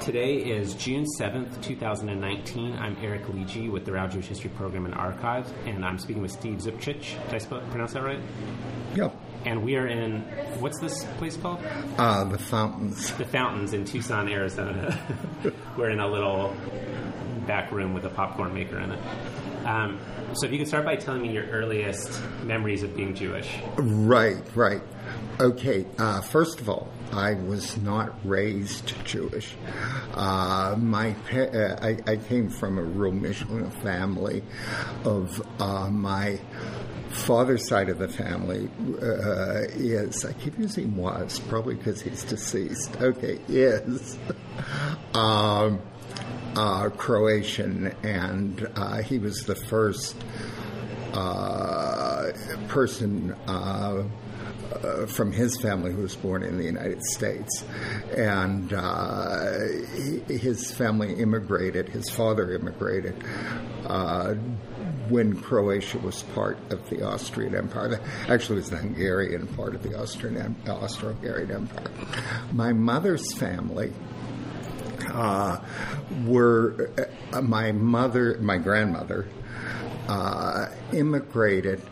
Today is June 7th, 2019. I'm Eric Ligi with the Rao Jewish History Program and Archives, and I'm speaking with Steve Zupchich. Did I pronounce that right? Yep. And we are in, what's this place called? The Fountains. The Fountains in Tucson, Arizona. We're in a little back room with a popcorn maker in it. So if you could start by telling me your earliest memories of being Jewish. Right. Okay, first of all, I was not raised Jewish. I came from a real Michelin family of my father's side of the family is, I keep using was, probably because he's deceased. Okay, is Croatian, and he was the first person from his family who was born in the United States. And his family immigrated, his father immigrated when Croatia was part of the Austrian Empire. Actually, it was the Hungarian part of the Austro-Hungarian Empire. My mother's family my grandmother immigrated.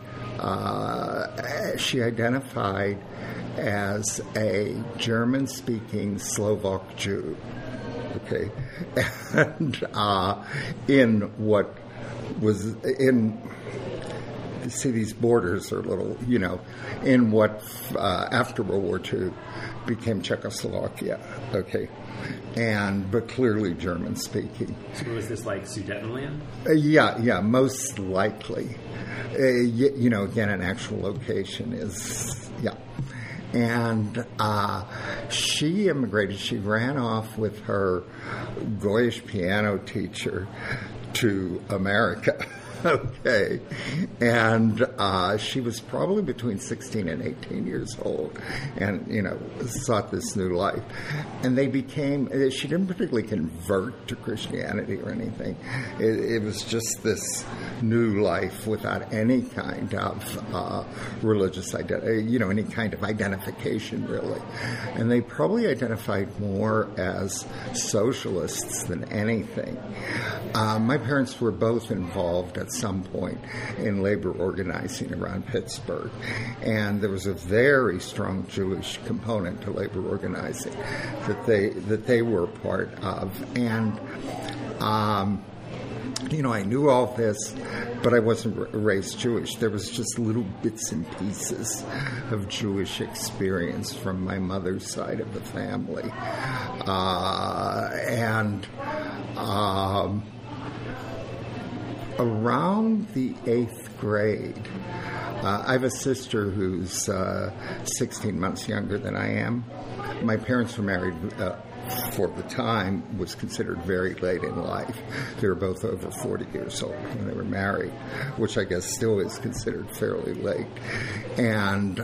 She identified as a German-speaking Slovak Jew. Okay, and in what was in. See, these borders are a little, in what after World War II became Czechoslovakia. Okay. But clearly German speaking. So was this like Sudetenland? Yeah, most likely. Again, an actual location is, And she immigrated. She ran off with her Goyish piano teacher to America. Okay. And she was probably between 16 and 18 years old and, sought this new life. And she didn't particularly convert to Christianity or anything. It was just this new life without any kind of religious identity, any kind of identification, really. And they probably identified more as socialists than anything. My parents were both involved at some point in labor organizing around Pittsburgh, and there was a very strong Jewish component to labor organizing that they were part of. And I knew all this, but I wasn't raised Jewish. There was just little bits and pieces of Jewish experience from my mother's side of the family, around the 8th grade, I have a sister who's 16 months younger than I am. My parents were married for the time, was considered very late in life. They were both over 40 years old when they were married, which I guess still is considered fairly late. And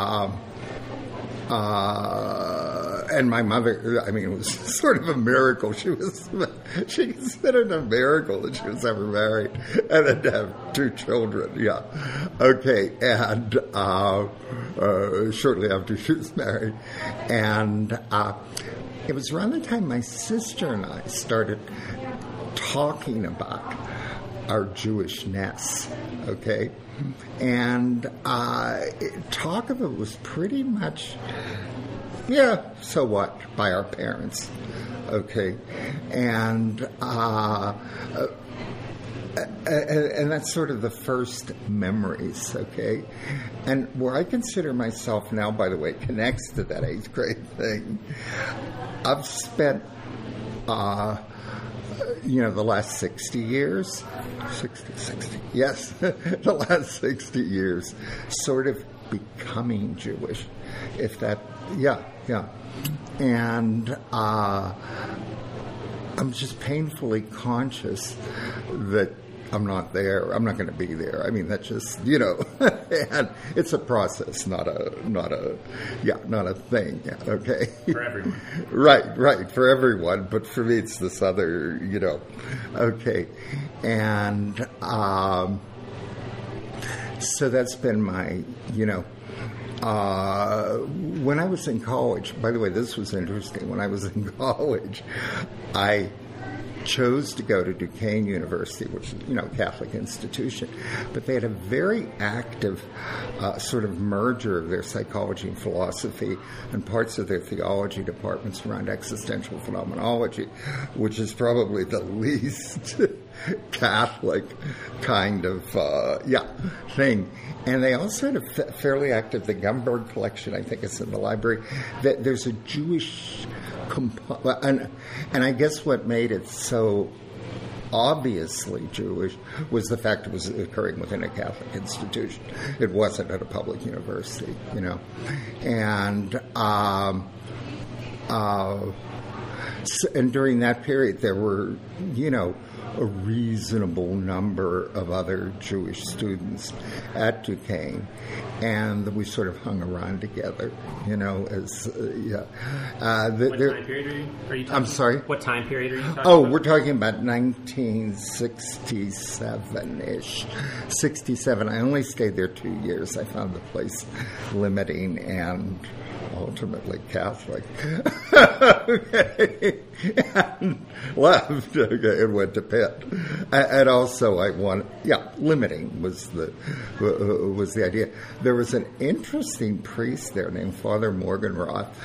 my mother, it was sort of a miracle. She considered a miracle that she was ever married and then to have 2 children. Yeah. Okay. And shortly after she was married. And it was around the time my sister and I started talking about our Jewishness. Okay. And talk of it was pretty much, so what, by our parents. Okay. And that's sort of the first memories, okay? And where I consider myself now, by the way, connects to that 8th grade thing. I've spent, the last 60 years, the last 60 years, sort of becoming Jewish, if that, And I'm just painfully conscious that I'm not there. I'm not going to be there. That's just, and it's a process, not a thing. Okay. For everyone. Right. For everyone. But for me, it's this other, okay. And, so that's been my, when I was in college, by the way, this was interesting. When I was in college, I chose to go to Duquesne University, which is, a Catholic institution, but they had a very active sort of merger of their psychology and philosophy and parts of their theology departments around existential phenomenology, which is probably the least Catholic kind of thing. And they also had a fairly active, the Gumberg collection, I think it's in the library, that there's a Jewish and I guess what made it so obviously Jewish was the fact it was occurring within a Catholic institution. It wasn't at a public university, And and during that period, there were, a reasonable number of other Jewish students at Duquesne, and we sort of hung around together, as what time period are you talking? I'm sorry? What time period are you talking about? We're talking about 1967-ish. 67. I only stayed there 2 years. I found the place limiting and ultimately Catholic. Okay. And left. Okay, and went to Pitt. And also limiting was the idea. There was an interesting priest there named Father Morgenroth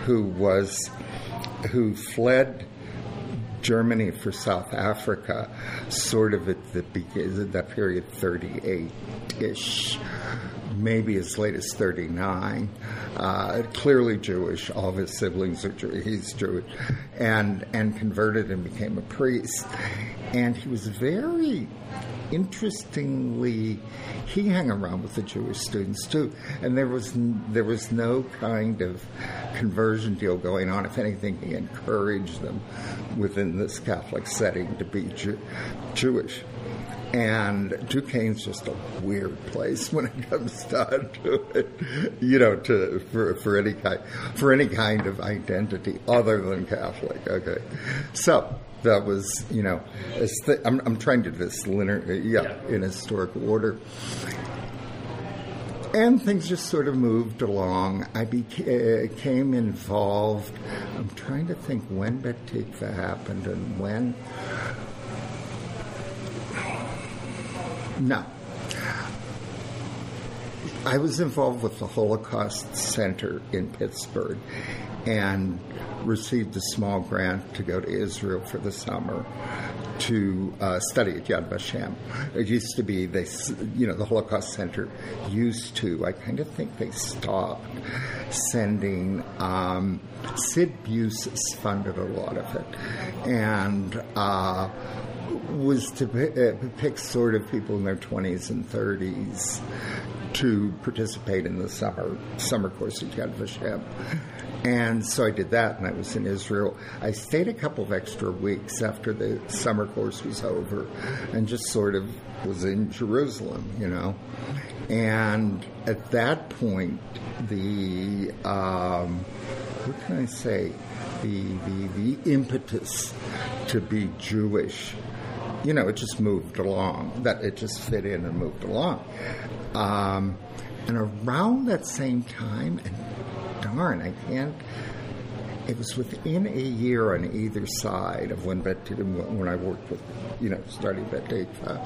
who fled Germany for South Africa sort of at the beginning of that period, 38-ish. Maybe as late as 39, clearly Jewish. All of his siblings are Jewish. He's Jewish, and converted and became a priest. And he was very interestingly, he hung around with the Jewish students too, and there was no kind of conversion deal going on. If anything, he encouraged them within this Catholic setting to be Jewish. And Duquesne's just a weird place when it comes down to it, for any kind of identity other than Catholic. Okay, so that was I'm trying to do this in historical order. And things just sort of moved along. I became involved. I'm trying to think when Bet Tikva happened and when. No. I was involved with the Holocaust Center in Pittsburgh and received a small grant to go to Israel for the summer to study at Yad Vashem. It used to be, the Holocaust Center used to, I kind of think they stopped sending, Sid Busis funded a lot of it, and was to pick sort of people in their 20s and 30s to participate in the summer course at Yad Vashem. And so I did that, and I was in Israel. I stayed a couple of extra weeks after the summer course was over and just sort of was in Jerusalem, And at that point, the impetus to be Jewish, it just moved along. That it just fit in and moved along. And around that same time, and darn, it was within a year on either side of when I worked with, starting Bet Tikva.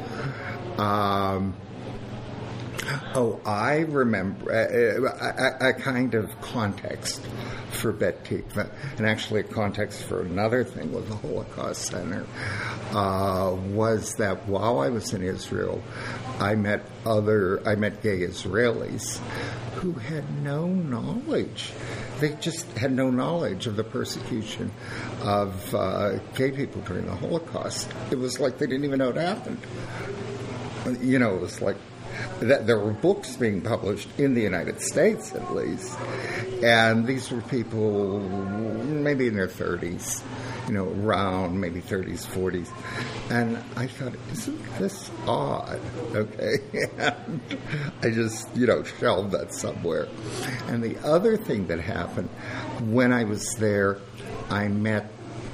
I remember a kind of context for Bet Tikva, and actually a context for another thing with the Holocaust Center, was that while I was in Israel, I met gay Israelis who had no knowledge. They just had no knowledge of the persecution of gay people during the Holocaust. It was like they didn't even know it happened. It was like that there were books being published in the United States, at least, and these were people maybe in their 30s, around maybe 30s, 40s, and I thought, isn't this odd? Okay, and I just, shelved that somewhere. And the other thing that happened when I was there, I met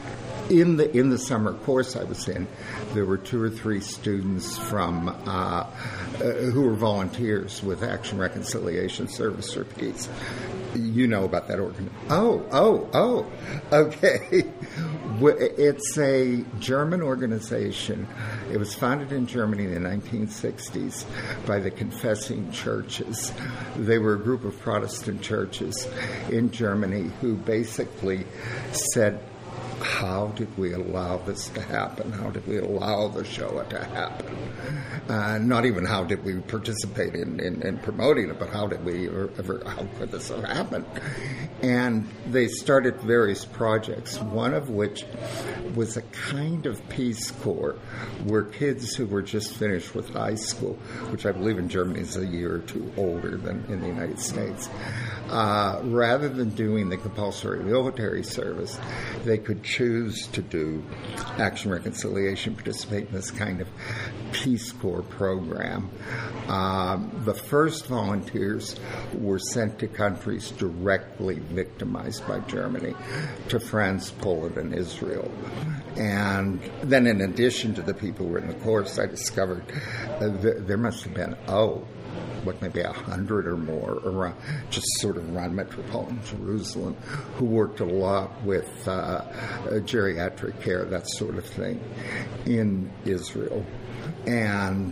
in the summer course I was in, there were 2 or 3 students from who were volunteers with Action Reconciliation Service, or PEACE. You know about that organization? Oh, okay. It's a German organization. It was founded in Germany in the 1960s by the Confessing Churches. They were a group of Protestant churches in Germany who basically said, how did we allow this to happen? How did we allow the Shoah to happen? Not even how did we participate in promoting it, but how could this have happened? And they started various projects, one of which was a kind of Peace Corps, where kids who were just finished with high school, which I believe in Germany is a year or 2 older than in the United States, rather than doing the compulsory military service, they could choose to do Action Reconciliation, participate in this kind of Peace Corps program. The first volunteers were sent to countries directly victimized by Germany, to France, Poland, and Israel. And then in addition to the people who were in the course, I discovered there must have been, maybe 100 or more around, just sort of around metropolitan Jerusalem, who worked a lot with geriatric care, that sort of thing, in Israel. And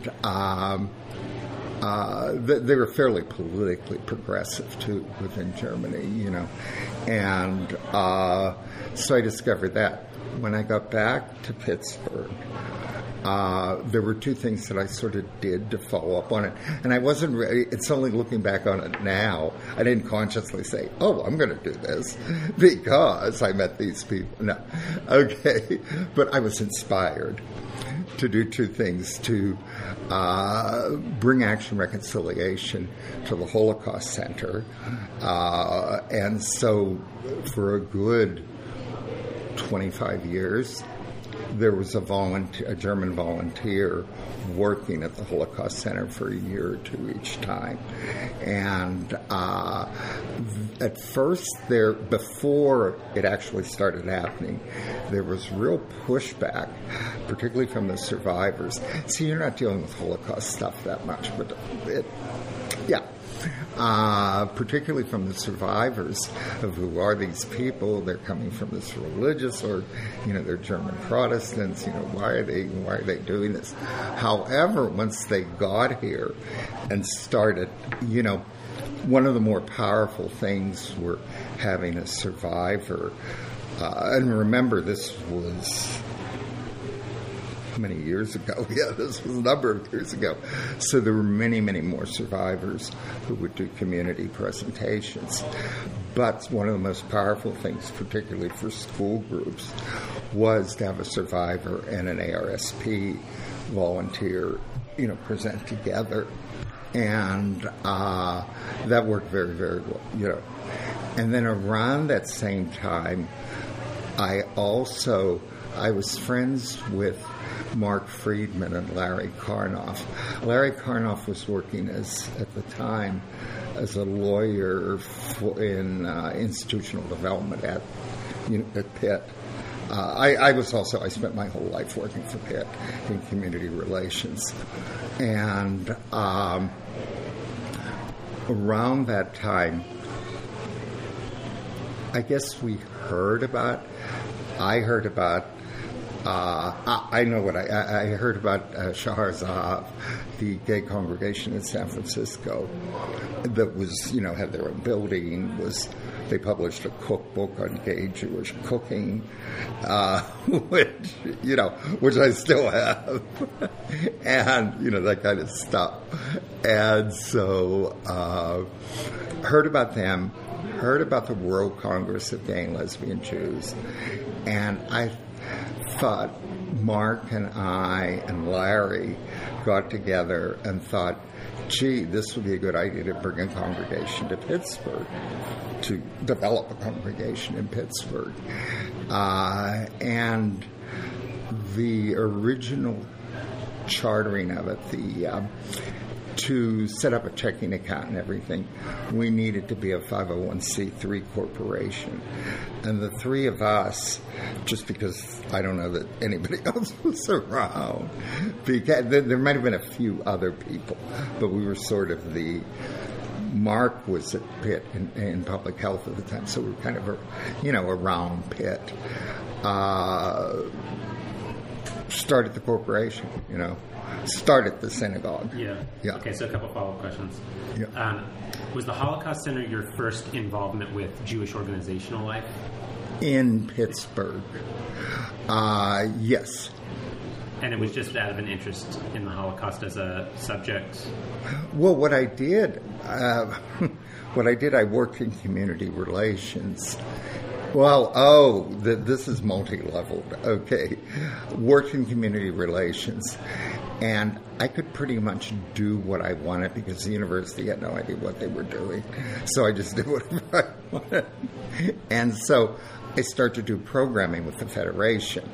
they were fairly politically progressive, too, within Germany, And so I discovered that. When I got back to Pittsburgh, there were 2 things that I sort of did to follow up on it. And I wasn't really, it's only looking back on it now, I didn't consciously say, I'm going to do this because I met these people. No. Okay. But I was inspired to do 2 things: to bring Action Reconciliation to the Holocaust Center. And so for a good 25 years, there was a German volunteer working at the Holocaust Center for a year or 2 each time. And at first, before it actually started happening, there was real pushback, particularly from the survivors. See, you're not dealing with Holocaust stuff that much, but particularly from the survivors of who are these people. They're coming from this religious, or they're German Protestants. Why are they doing this? However, once they got here and started, one of the more powerful things were having a survivor. And remember, this was many years ago. Yeah, this was a number of years ago. So there were many, many more survivors who would do community presentations. But one of the most powerful things, particularly for school groups, was to have a survivor and an ARSP volunteer, present together. And that worked very, very well, And then around that same time, I was friends with Mark Friedman and Larry Karnoff. Larry Karnoff was working at the time as a lawyer in institutional development at Pitt. I spent my whole life working for Pitt in community relations. And around that time, I guess I heard about Shahar Zahav, the gay congregation in San Francisco that was, had their own building. They published a cookbook on gay Jewish cooking, which I still have, and that kind of stuff. And so heard about them, heard about the World Congress of Gay and Lesbian Jews, and I thought Mark and I and Larry got together and thought, gee, this would be a good idea to bring a congregation to Pittsburgh, to develop a congregation in Pittsburgh. And the original chartering of it, to set up a checking account and everything, we needed to be a 501c3 corporation. And the three of us, just because I don't know that anybody else was around, because there might have been a few other people, but we were sort of the... Mark was at Pitt in public health at the time, so we were kind of, around Pitt. Started the corporation, started the synagogue. Yeah. Okay, so a couple follow-up questions. Yeah. Was the Holocaust Center your first involvement with Jewish organizational life? In Pittsburgh. Yes. And it was just out of an interest in the Holocaust as a subject? Well, what I did, I worked in community relations. Well, this is multi-leveled. Okay. Worked in community relations. And I could pretty much do what I wanted because the university had no idea what they were doing. So I just did whatever I wanted. And so I started to do programming with the Federation.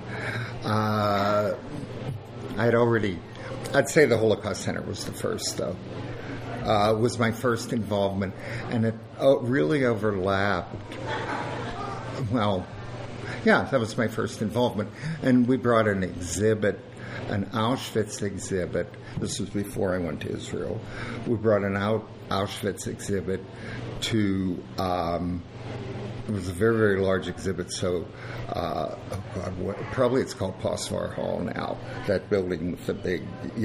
I'd say the Holocaust Center was the first, though. Was my first involvement, and it really overlapped. Well, yeah, that was my first involvement. And we brought an exhibit, an Auschwitz exhibit. This was before I went to Israel. We brought an Auschwitz exhibit to... it was a very, very large exhibit, so, probably it's called Posvar Hall now, that building with the big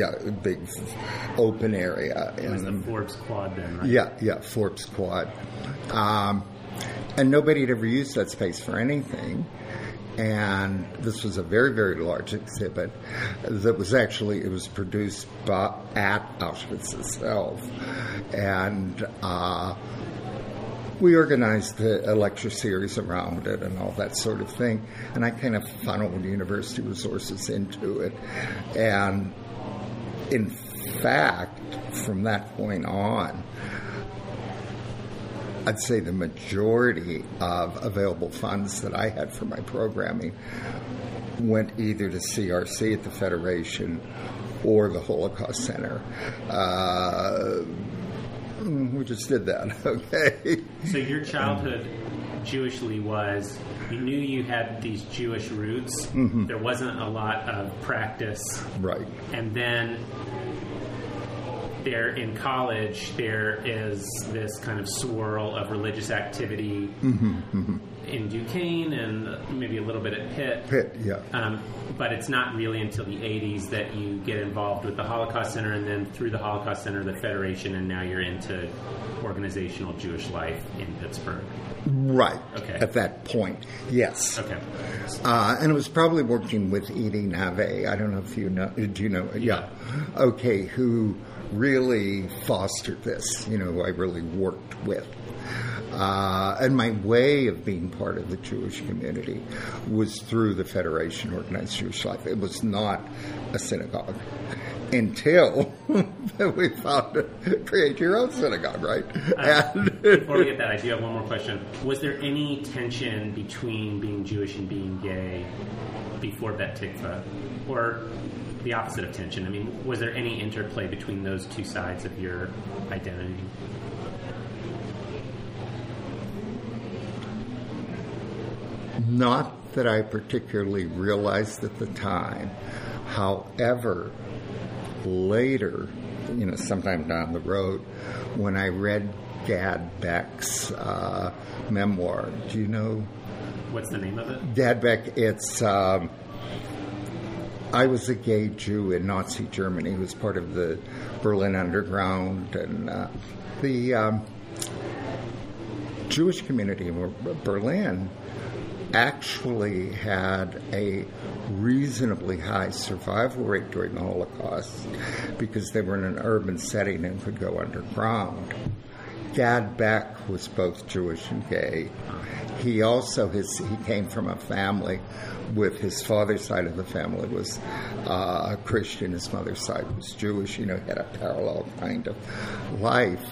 open area. It was the Forbes Quad then, right? Yeah, Forbes Quad. And nobody had ever used that space for anything. And this was a very, very large exhibit that was actually, it was produced at Auschwitz itself. And, we organized a lecture series around it and all that sort of thing. And I kind of funneled university resources into it. And in fact, from that point on, I'd say the majority of available funds that I had for my programming went either to CRC at the Federation or the Holocaust Center. We just did that, okay? So your childhood Jewishly was, you knew you had these Jewish roots. Mm-hmm. There wasn't a lot of practice. Right. And then there in college, there is this kind of swirl of religious activity in Duquesne and maybe a little bit at Pitt. Pitt, yeah. But it's not really until the 80s that you get involved with the Holocaust Center, and then through the Holocaust Center, the Federation, and now you're into organizational Jewish life in Pittsburgh. Right. Okay. At that point, yes. Okay. And it was probably working with Edie Nave. I don't know if you know. Do you know? Yeah. Okay. Who really fostered this? Who I really worked with. And my way of being part of the Jewish community was through the Federation Organized Jewish Life. It was not a synagogue until we found create your own synagogue, right? Before we get that, I do have one more question. Was there any tension between being Jewish and being gay before Bet Tikva? Or the opposite of tension? I mean, was there any interplay between those two sides of your identity? Not that I particularly realized at the time. However, later, sometime down the road, when I read Gad Beck's memoir, do you know? What's the name of it? Gad Beck, it's I was a gay Jew in Nazi Germany who was part of the Berlin Underground, and the Jewish community in Berlin actually had a reasonably high survival rate during the Holocaust because they were in an urban setting and could go underground. Gad Beck was both Jewish and gay. He also he came from a family with his father's side of the family was a Christian, his mother's side was Jewish. He had a parallel kind of life.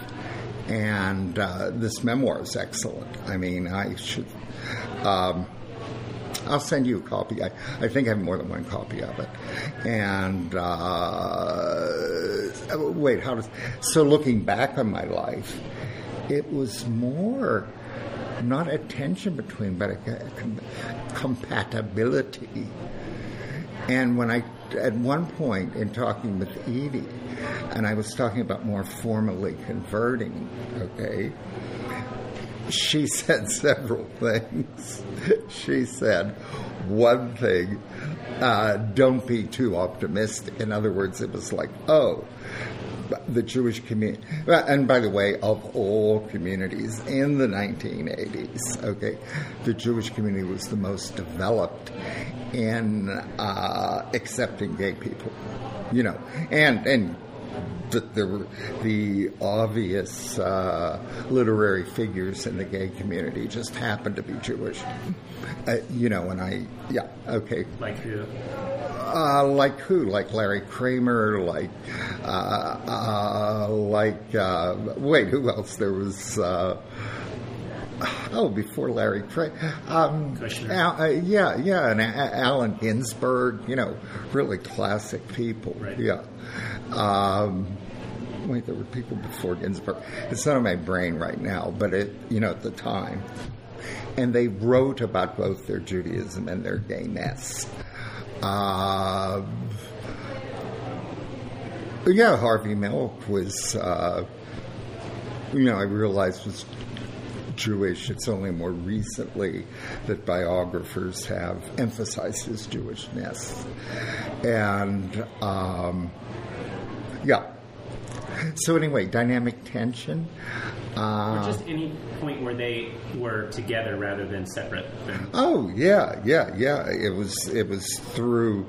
And this memoir is excellent. I mean, I'll send you a copy. I think I have more than one copy of it. And so looking back on my life, it was more not a tension between, but a compatibility. And when at one point in talking with Edie, and I was talking about more formally converting, okay, she said several things. She said, one thing, don't be too optimistic. In other words, it was like, the Jewish community, and by the way, of all communities in the 1980s, okay, the Jewish community was the most developed in accepting gay people, and there were the obvious literary figures in the gay community just happened to be Jewish, okay. Like who? Like who? Like Larry Kramer, who else? There was, before Larry Kramer. Kushner. And Allen Ginsberg, really classic people. Right. Yeah. There were people before Ginsberg. It's not in my brain right now, but at the time. And they wrote about both their Judaism and their gayness. Harvey Milk was, I realized was Jewish. It's only more recently that biographers have emphasized his Jewishness. And, So anyway, dynamic tension. Or just any point where they were together rather than separate. Oh, yeah. It was through...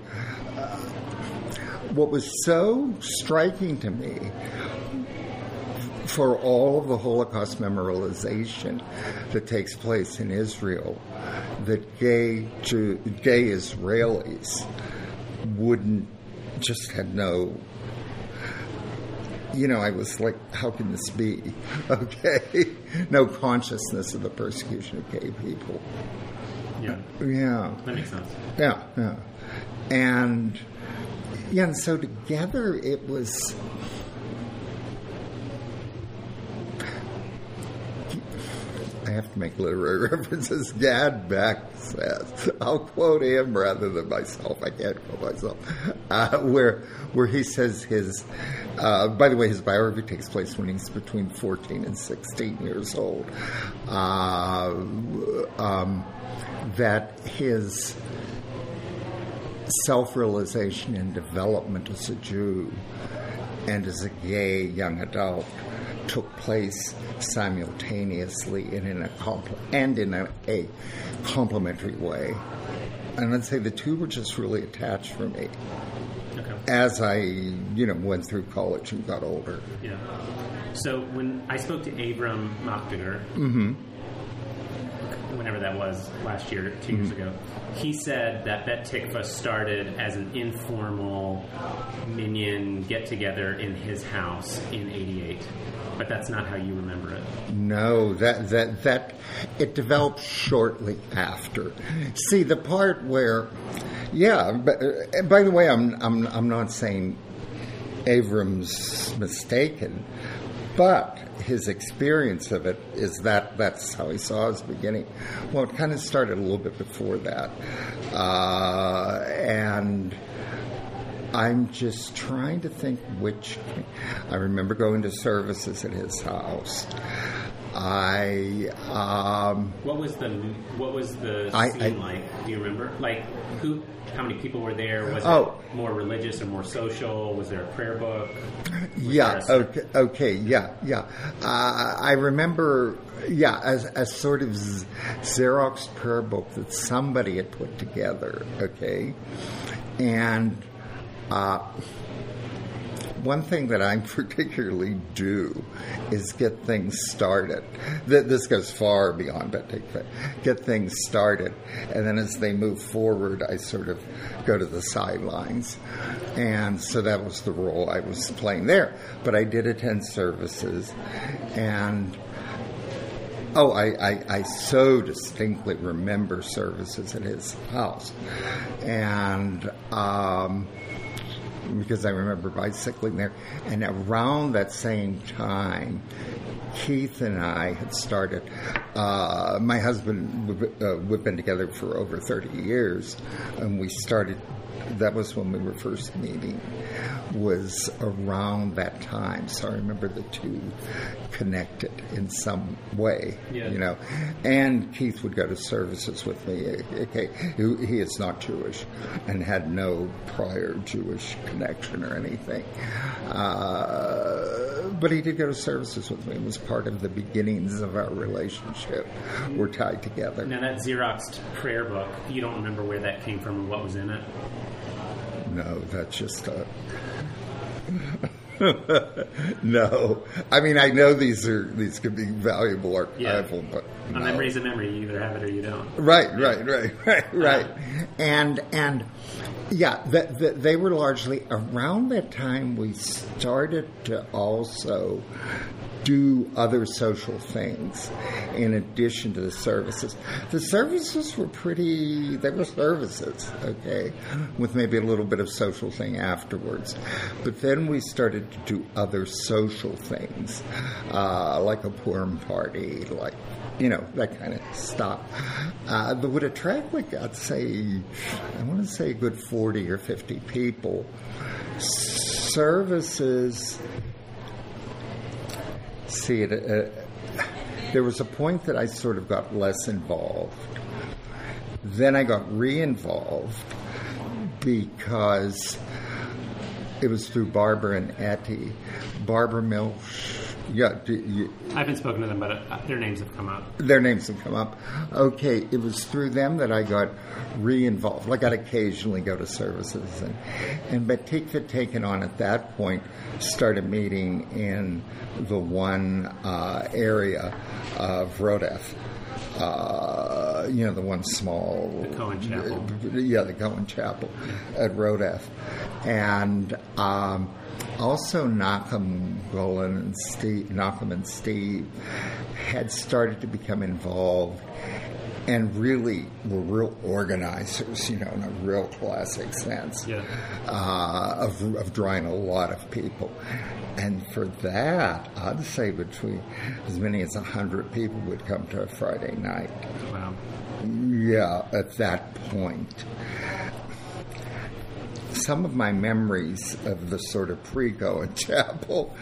what was so striking to me for all of the Holocaust memorialization that takes place in Israel, that gay Israelis had no... I was like, how can this be? Okay. No consciousness of the persecution of gay people. Yeah. Yeah. That makes sense. Yeah. And so together it was... I have to make literary references. Gad Beck says, I'll quote him rather than myself. I can't quote myself. Where he says by the way, his biography takes place when he's between 14 and 16 years old. That his self-realization and development as a Jew and as a gay young adult took place simultaneously and in a complementary way. And I'd say the two were just really attached for me. Okay. As I, went through college and got older. Yeah. So when I spoke to Avram Machtiger, whenever that was, last year, 2 years ago, he said that Bet Tikva started as an informal minyan get-together in his house in '88. But that's not how you remember it. No, that it developed shortly after. See, the part where, but by the way, I'm not saying Avram's mistaken, but his experience of it is that's how he saw his beginning. Well, it kind of started a little bit before that, and I'm just trying to think which. I remember going to services at his house. What was the scene like? Do you remember? Like how many people were there? Was it more religious or more social? Was there a prayer book? I remember. A sort of Xerox prayer book that somebody had put together. Okay, and. One thing that I particularly do is get things started. This goes far beyond Bet Tikva. Get things started, and then as they move forward, I sort of go to the sidelines. And so that was the role I was playing there. But I did attend services, and Oh, I so distinctly remember services at his house. And because I remember bicycling there. And around that same time, Keith and I had started, my husband, we've been together for over 30 years, and we started, that was when we were first meeting, was around that time. So I remember the two connected in some way, you know. And Keith would go to services with me. Okay, he is not Jewish and had no prior Jewish connection or anything. But he did go to services with me. It was part of the beginnings of our relationship. We're tied together. Now, that Xeroxed prayer book, you don't remember where that came from and what was in it? No, that's just a... No. I mean, I know these could be valuable archival, but no. A memory is a memory. You either have it or you don't. Right. And yeah, they were largely around that time we started to also do other social things in addition to the services. The services were they were services, okay, with maybe a little bit of social thing afterwards. But then we started to do other social things, like a Purim party, like, you know, that kind of stuff. That would attract, like, I'd say, I want to say a good 40 or 50 people. Services... See, there was a point that I sort of got less involved. Then I got re-involved because it was through Barbara and Etty. Barbara Milch. Yeah, I haven't spoken to them, but their names have come up. Their names have come up. Okay, it was through them that I got re-involved. Like, I'd occasionally go to services. And Bet Tikva, taken on at that point, started meeting in the one area of Rodef. You know, the one small... The Cohen Chapel. Yeah, the Cohen Chapel at Rodef. And... also, Nachum and Steve had started to become involved and really were real organizers, you know, in a real classic sense, of drawing a lot of people. And for that, I'd say between as many as 100 people would come to a Friday night. Wow. Yeah, at that point. Some of my memories of the sort of pre-Cohen Chapel,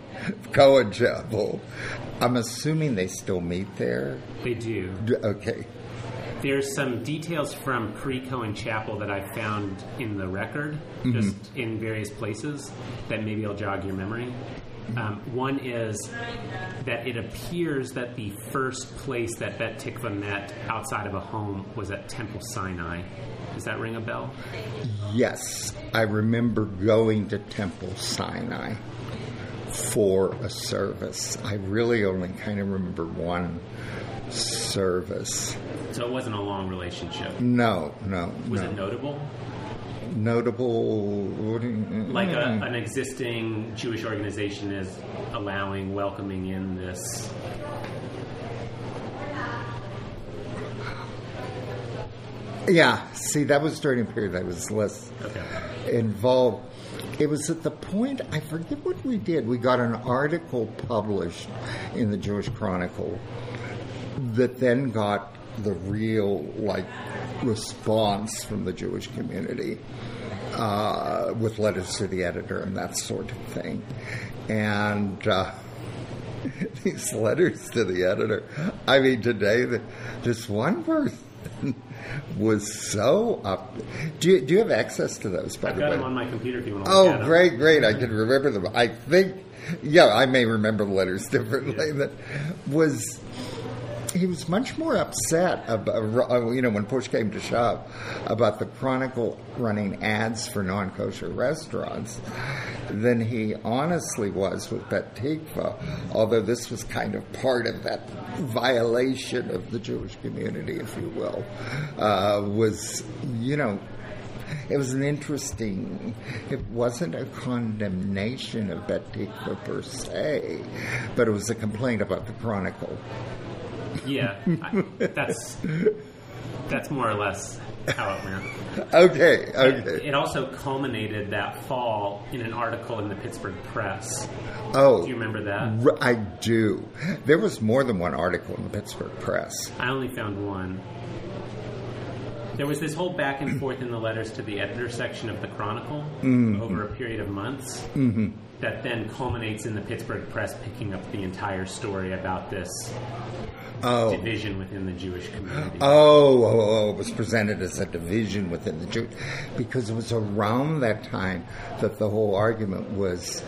I'm assuming they still meet there? They do. Okay. There's some details from pre-Cohen Chapel that I found in the record, just in various places, that maybe will jog your memory. One is that it appears that the first place that Bet Tikva met outside of a home was at Temple Sinai. Does that ring a bell? Yes. I remember going to Temple Sinai for a service. I really only kind of remember one service. So it wasn't a long relationship? No. Was it notable? Notable? Like an existing Jewish organization is welcoming in this... Yeah, see, that was during a period I was less involved. It was at the point, I forget what we did. We got an article published in the Jewish Chronicle that then got the real, response from the Jewish community with letters to the editor and that sort of thing. And these letters to the editor, I mean, today, this one person was so up. Do you have access to those, by the way? I've got them on my computer if you want to look at them. Great. I can remember them. I think, I may remember the letters differently. That was... He was much more upset about, when push came to shove, about the Chronicle running ads for non-kosher restaurants than he honestly was with Bet Tikva, although this was kind of part of that violation of the Jewish community, if you will, was, it was an interesting... It wasn't a condemnation of Bet Tikva per se, but it was a complaint about the Chronicle. Yeah, that's more or less how it went. Okay. It also culminated that fall in an article in the Pittsburgh Press. Oh. Do you remember that? I do. There was more than one article in the Pittsburgh Press. I only found one. There was this whole back and forth in the letters to the editor section of the Chronicle over a period of months that then culminates in the Pittsburgh Press picking up the entire story about this division within the Jewish community. It was presented as a division within the Jewish... Because it was around that time that the whole argument was...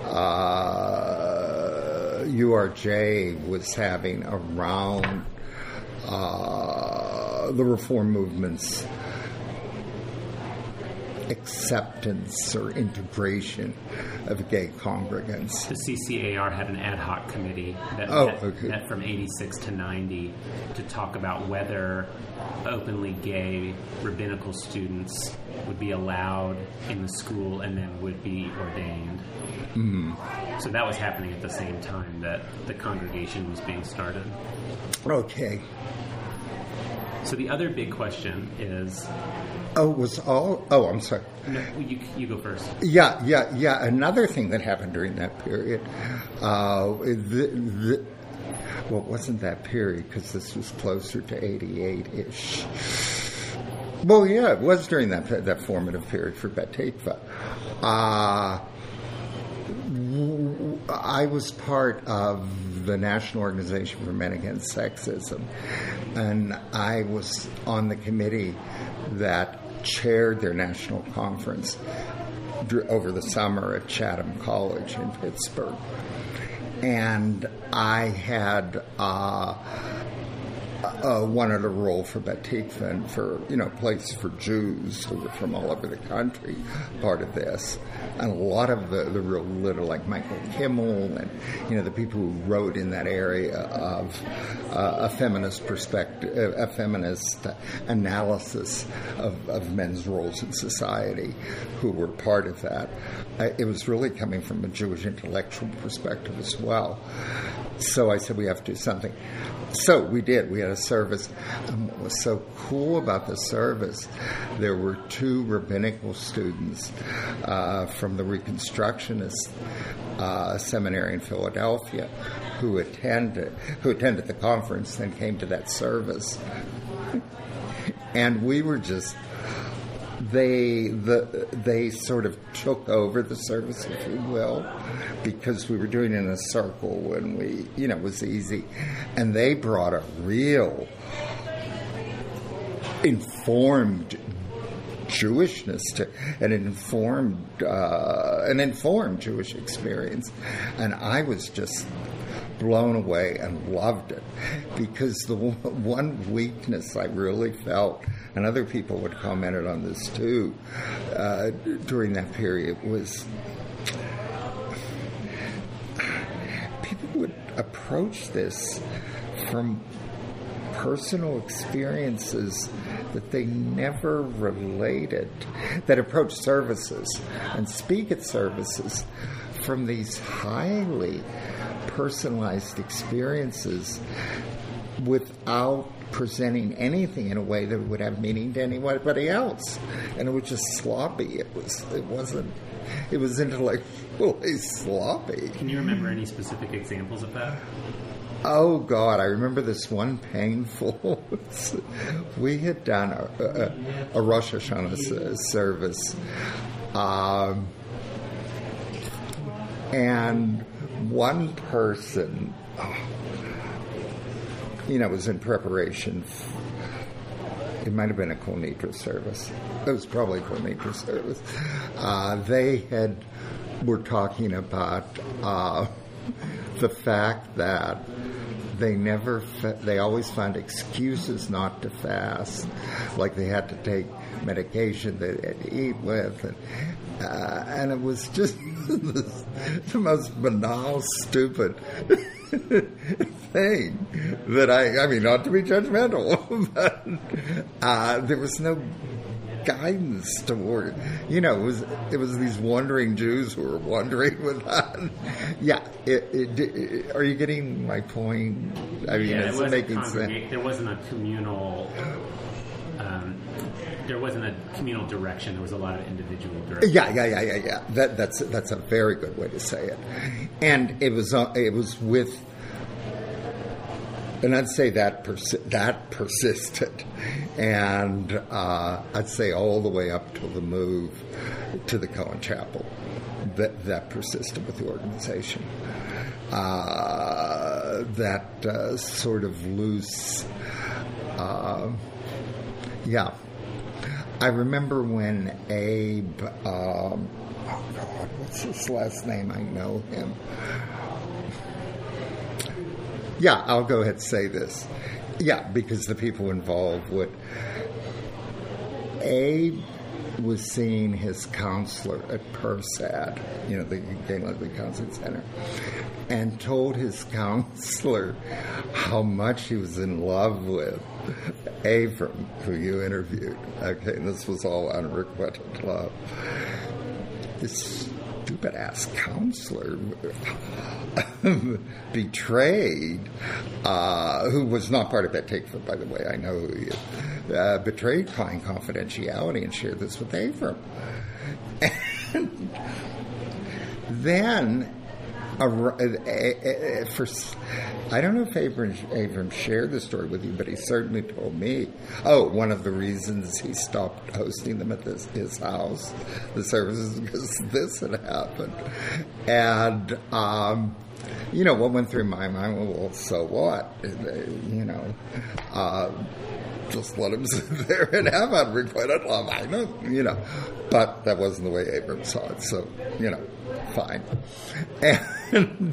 URJ was having around the reform movement's acceptance or integration of gay congregants. The CCAR had an ad hoc committee that met from 86 to 90 to talk about whether openly gay rabbinical students would be allowed in the school and then would be ordained. So that was happening at the same time that the congregation was being started. Okay. So the other big question is... I'm sorry. No, you go first. Yeah. Another thing that happened during that period, well, it wasn't that period because this was closer to 88-ish. Well, yeah, it was during that formative period for Bet Tikva. I was part of the National Organization for Men Against Sexism, and I was on the committee that chaired their national conference over the summer at Chatham College in Pittsburgh. And I had wanted a role for Bet Tikva and for, place for Jews who were from all over the country, part of this. And a lot of the real little, like Michael Kimmel and, the people who wrote in that area of a feminist perspective, a feminist analysis of men's roles in society who were part of that. It was really coming from a Jewish intellectual perspective as well. So I said, we have to do something. So we did. We had a service. And what was so cool about the service, there were 2 rabbinical students from the Reconstructionist seminary in Philadelphia who attended the conference, then came to that service. And we were just... They sort of took over the service, if you will, because we were doing it in a circle and it was easy. And they brought a real informed Jewishness to an informed Jewish experience. And I was just blown away and loved it, because the one weakness I really felt, and other people would commented on this too, during that period, was people would approach this from personal experiences that they never related, that approach services and speak at services from these highly personalized experiences without presenting anything in a way that would have meaning to anybody else. And it was just sloppy. It was intellectually sloppy. Can you remember any specific examples of that? Oh, God, I remember this one painful... We had done a Rosh Hashanah service, and one person, was in preparation. It might have been a Kol Nidre service. It was probably a Kol Nidre service. They were talking about the fact that they always found excuses not to fast, like they had to take medication they had to eat with, and it was just the most banal, stupid thing that I mean, not to be judgmental, but there was no guidance toward, it was these wandering Jews who were wandering with that. Yeah, are you getting my point? I mean, yeah, it's making sense. There wasn't a communal. There wasn't a communal direction. There was a lot of individual direction. Yeah. That's a very good way to say it. And it was with, and I'd say that persisted, and I'd say all the way up to the move to the Cohen Chapel, that persisted with the organization. That sort of loose, yeah. I remember when Abe, oh God, what's his last name? I know him. Yeah, I'll go ahead and say this. Yeah, because the people involved would. Abe was seeing his counselor at PERSAD, the Gay Lesbian Counseling Center, and told his counselor how much he was in love with Abram, who you interviewed. Okay, and this was all unrequited love. This stupid-ass counselor betrayed, who was not part of that take-for, by the way, I know who he is, betrayed client confidentiality and shared this with Abram. And then, I don't know if Abram shared the story with you, but he certainly told me. Oh, one of the reasons he stopped hosting them at his house, the services, because this had happened. And, what went through my mind, well, so what? Just let him sit there and have unrequited love. I know, but that wasn't the way Abram saw it. So, fine. And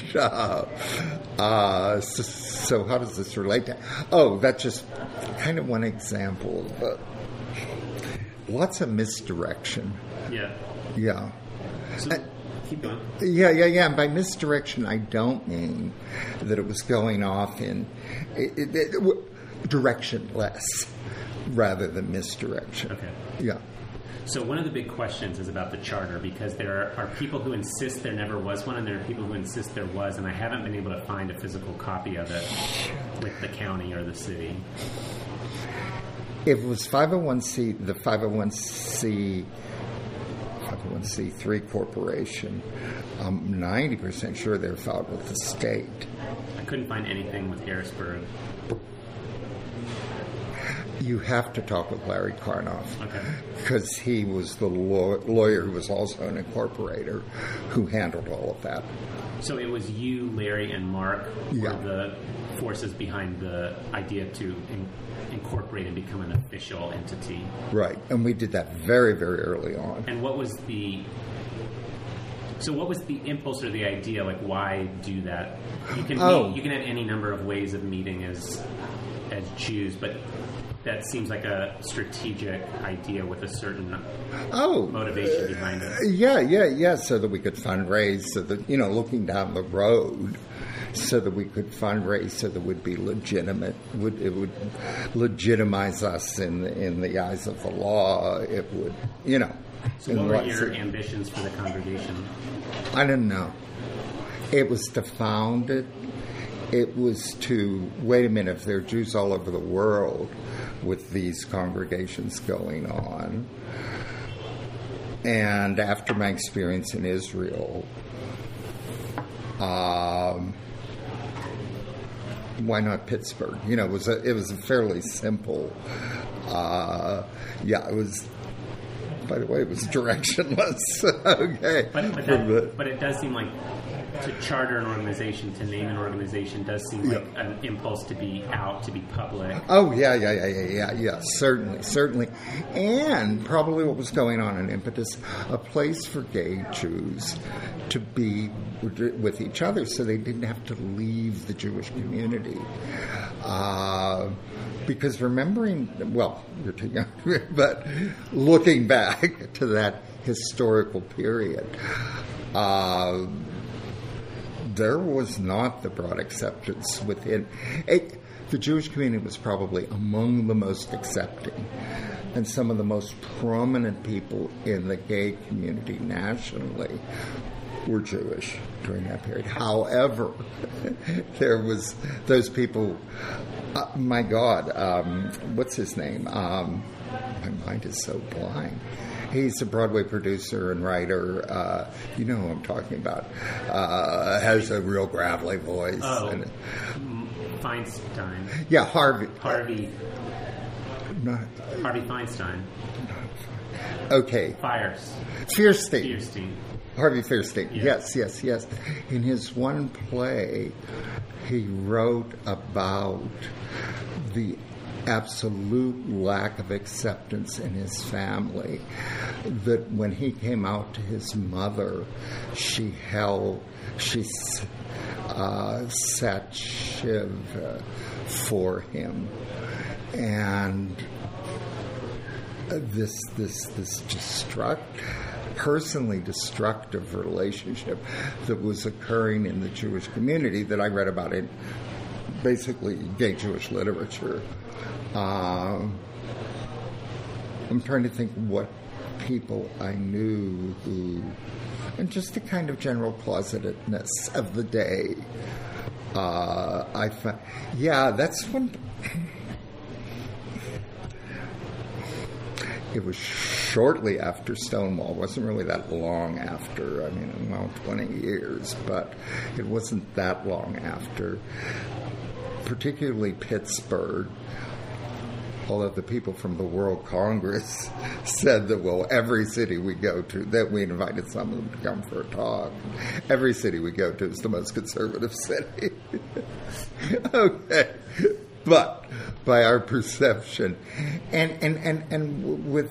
so how does this relate to? Oh, that's just kind of one example of lots of misdirection. Yeah. So, keep going. Yeah. And by misdirection, I don't mean that it was going off in directionless rather than misdirection. Okay. Yeah. So one of the big questions is about the charter, because there are people who insist there never was one, and there are people who insist there was, and I haven't been able to find a physical copy of it with the county or the city. If it was 501c, the 501c3 corporation, I'm 90% sure they're filed with the state. I couldn't find anything with Harrisburg. You have to talk with Larry Karnoff, okay, because he was the lawyer who was also an incorporator who handled all of that. So it was you, Larry, and Mark were the forces behind the idea to incorporate and become an official entity. Right, and we did that very, very early on. And what was the impulse or the idea? Like, why do that? You can you can have any number of ways of meeting as Jews, but that seems like a strategic idea with a certain motivation behind it. Yeah. So that we could fundraise, so that, looking down the road, so that we could fundraise, so that it would be legitimate. It would legitimize us in the eyes of the law. It would, So what were your ambitions for the congregation? I didn't know. It was to found it. It was to, wait a minute, if there are Jews all over the world with these congregations going on. And after my experience in Israel, why not Pittsburgh? It was a fairly simple, it was, by the way, it was directionless. Okay. But it does seem like to charter an organization, to name an organization, does seem like an impulse to be out, to be public. Oh, yeah, certainly. And probably what was going on in Impetus, a place for gay Jews to be with each other so they didn't have to leave the Jewish community. Because remembering, well, you're too young, but looking back to that historical period, there was not the broad acceptance within. the Jewish community was probably among the most accepting, and some of the most prominent people in the gay community nationally were Jewish during that period. However, there was those people, my God, what's his name? My mind is so blind. He's a Broadway producer and writer. You know who I'm talking about. Has a real gravelly voice. Oh, Feinstein. Yeah, Harvey. Harvey No, Feinstein. okay. Fierstein. Harvey Fierstein. Yes. Yes. In his one play, he wrote about the absolute lack of acceptance in his family, that when he came out to his mother, she set shiv for him, and this personally destructive relationship that was occurring in the Jewish community that I read about in basically gay Jewish literature. I'm trying to think what people I knew who, and just the kind of general closetedness of the day. I found, that's when. It was shortly after Stonewall. It wasn't really that long after. 20 years, but it wasn't that long after. Particularly Pittsburgh, although the people from the World Congress said that, well, every city we go to, that we invited some of them to come for a talk. Every city we go to is the most conservative city. Okay. But by our perception, and with,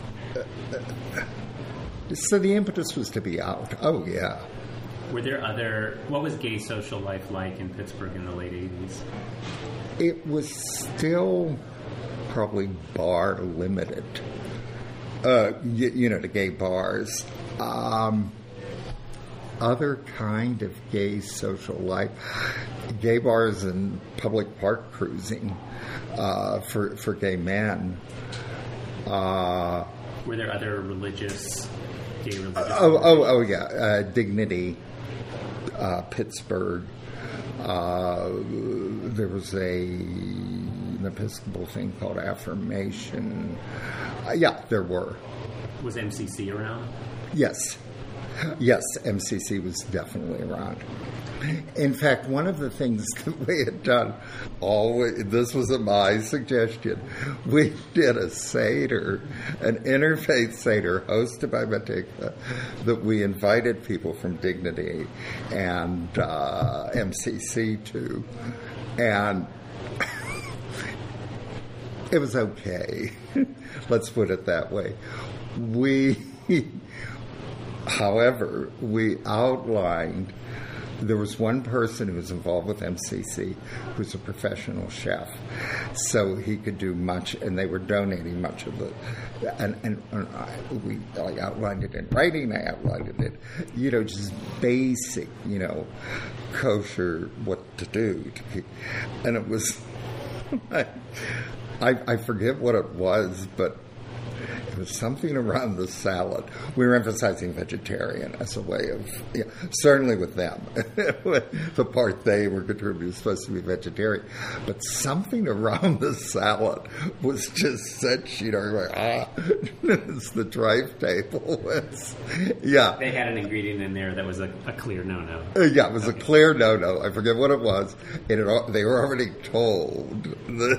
so the impetus was to be out. Oh, yeah. Were there what was gay social life like in Pittsburgh in the late 80s? It was still probably bar limited, to gay bars. Other kind of gay social life, gay bars and public park cruising for gay men. Were there other gay religious? Yeah, Dignity, Pittsburgh. There was an Episcopal thing called Affirmation. There were. Was MCC around? Yes, MCC was definitely around. In fact, one of the things that we had done, this was my suggestion, we did a Seder, an interfaith Seder hosted by Batikva, that we invited people from Dignity and MCC to, and it was okay. Let's put it that way. However, we outlined, there was one person who was involved with MCC who's a professional chef, so he could do much, and they were donating much of the, and I outlined it in writing, I outlined it in, just basic, kosher, what to do. And it was, I forget what it was, but it was something around the salad. We were emphasizing vegetarian as a way of, certainly with them. The part they were contributing was supposed to be vegetarian. But something around the salad was just such, it's the tripe table. They had an ingredient in there that was a clear no-no. It was a clear no-no. I forget what it was. They were already told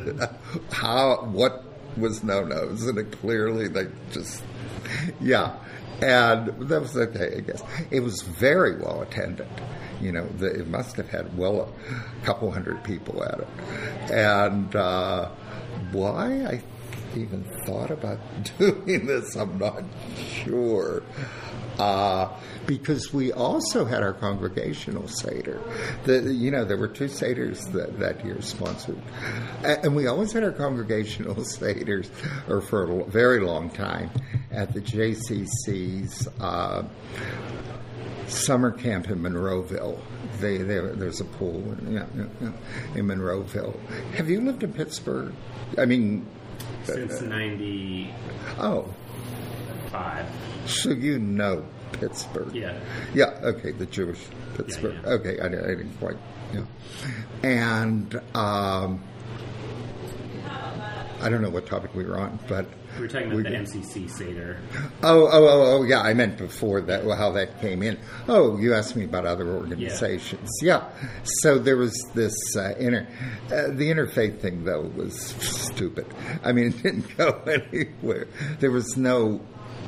what was no-nos, and it clearly they just, and that was okay, I guess. It was very well attended. It must have had a couple hundred people at it. And why I even thought about doing this, I'm not sure. Because we also had our congregational Seder. There were 2 Seders that year sponsored. And we always had our congregational Seders, or for a very long time, at the JCC's summer camp in Monroeville. There's a pool in Monroeville. Have you lived in Pittsburgh? I mean, since 90. Oh, 5. So you know Pittsburgh? Yeah. Yeah. Okay. The Jewish Pittsburgh. Yeah. Okay. I didn't quite. Yeah. And I don't know what topic we were on, but we were talking about the MCC Seder. Oh, yeah. I meant before that, how that came in. Oh, you asked me about other organizations. Yeah. So there was this the interfaith thing, though, was stupid. I mean, it didn't go anywhere. There was no.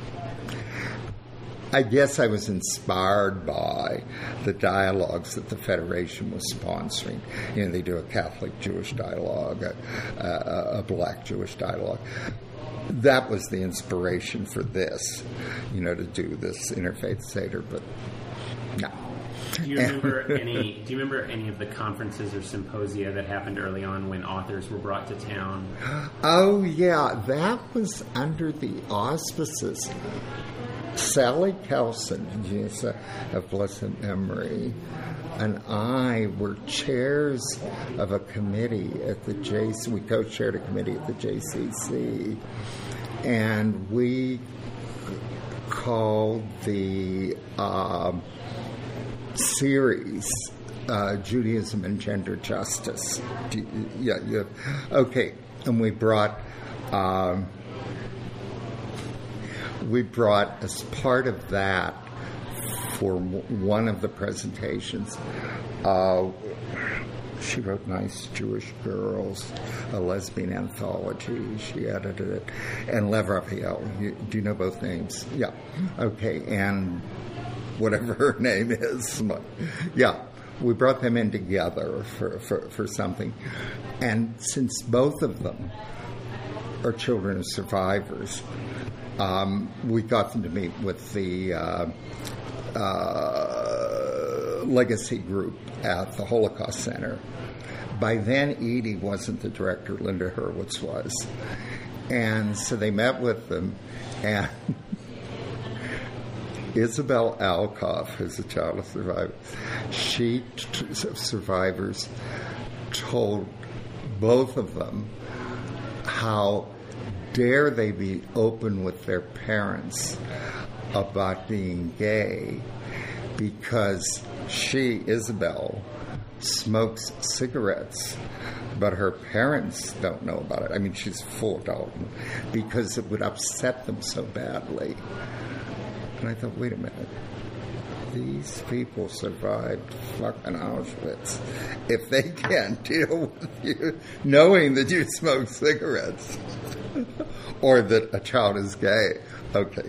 I guess I was inspired by the dialogues that the Federation was sponsoring. You know, they do a Catholic-Jewish dialogue, a Black-Jewish dialogue. That was the inspiration for this, to do this Interfaith Seder, but no. Do you remember any of the conferences or symposia that happened early on when authors were brought to town? Oh, yeah. That was under the auspices. Sally Kelson, of blessed memory, and I were chairs of a committee at the JCC. We co-chaired a committee at the JCC, and we called the series Judaism and Gender Justice. Yeah. Okay, and we brought as part of that, for one of the presentations, she wrote Nice Jewish Girls, a lesbian anthology. She edited it. And Lev Raphael. Do you know both names? Yeah. Okay. And whatever her name is. Yeah. We brought them in together for something. And since both of them are children of survivors, we got them to meet with the legacy group at the Holocaust Center. By then, Edie wasn't the director, Linda Hurwitz was. And so they met with them, and Isabel Alkoff, who's a child of survivors, told both of them how dare they be open with their parents about being gay, because she, Isabel, smokes cigarettes, but her parents don't know about it. I mean, she's a full adult, because it would upset them so badly. And I thought, wait a minute. These people survived fucking Auschwitz. If they can't deal with you knowing that you smoke cigarettes or that a child is gay, okay.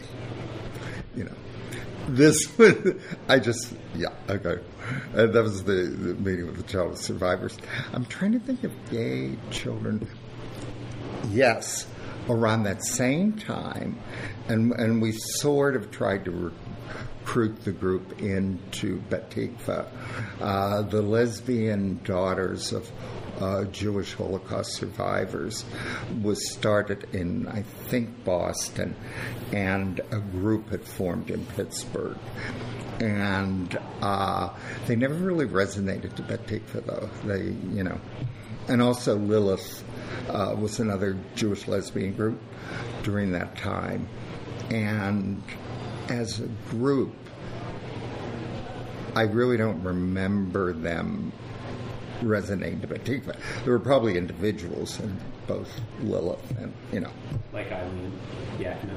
This was, okay. That was the meeting with the child survivors. I'm trying to think of gay children. Yes, around that same time, and we sort of tried to recruit the group into Bet Tikva. The lesbian daughters of Jewish Holocaust survivors was started in, I think, Boston, and a group had formed in Pittsburgh. And they never really resonated to Bet Tikva, though. They, and also Lilith was another Jewish lesbian group during that time. And as a group, I really don't remember them resonating to Bet Tikva. There were probably individuals in both Lilith and, Like Eileen Yakno.